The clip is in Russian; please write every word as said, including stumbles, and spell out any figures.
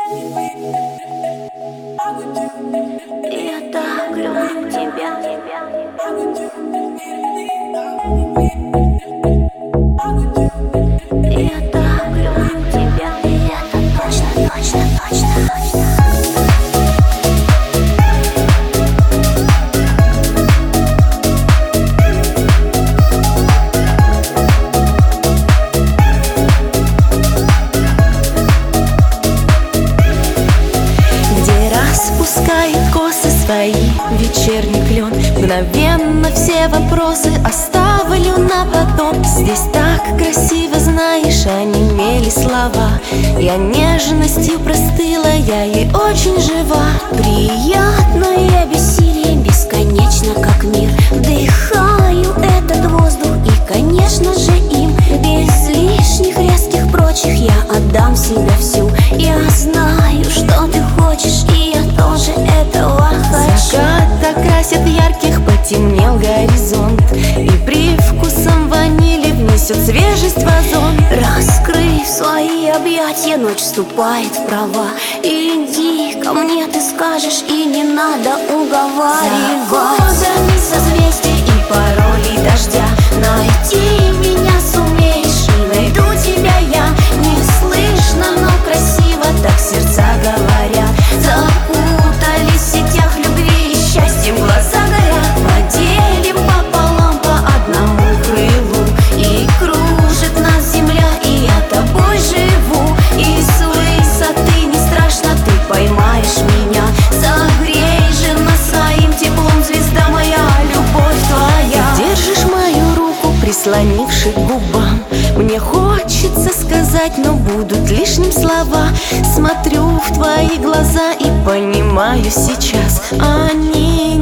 Я так люблю тебя. Я так люблю тебя. И это точно, точно, точно, точно. Распускает косы свои вечерний клен. Мгновенно все вопросы оставлю на потом. Здесь так красиво, знаешь, онемели слова. Я нежностью простыла, я ей очень жива. Приятное бессилие, бесконечно как мир. Вдыхаю этот воздух и, конечно же, им без лишних резких прочих я отдам себя всю. Я знаю, что ты хочешь, и я тоже этого хочу. Закат окрасит ярких, потемнел горизонт, и привкусом ванили внесет свежесть в озон. Раскрыв свои объятия, ночь вступает в права. Иди ко мне, ты скажешь, и не надо уговаривать. Закодами созвездий и паролей дождя найти меня сумеешь, и найду тебя я. Не слышно, но красиво, так сердца говорят. Запутались в сетях любви и счастьем глаза горят. Поделим пополам по одному крылу, и кружит нас земля, и я тобой живу. И с высоты не страшно, ты поймаешь меня. Согрей же нас своим теплом, звезда моя, любовь твоя. Ты держишь мою руку, прислонивши к губам. Мне хочется сказать, но будут лишним слова. Смотрю в твои глаза и понимаю сейчас, они